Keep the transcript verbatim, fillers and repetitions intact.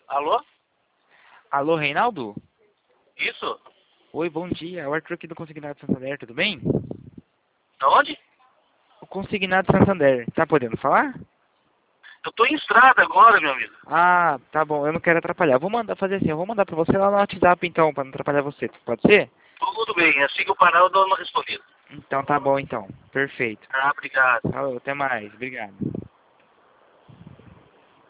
Alô? Alô, Reinaldo? Isso? Oi, bom dia. É o Arthur aqui do Consignado Santander, tudo bem? Da onde? O Consignado Santander, tá podendo falar? Eu tô em estrada agora, meu amigo. Ah, tá bom, eu não quero atrapalhar. Vou mandar fazer assim, eu vou mandar pra você lá no WhatsApp então, pra não atrapalhar você. Pode ser? Tudo bem, assim que eu parar eu dou uma respondida. Então tá bom então. Perfeito. Ah, obrigado. Falou, até mais. Obrigado.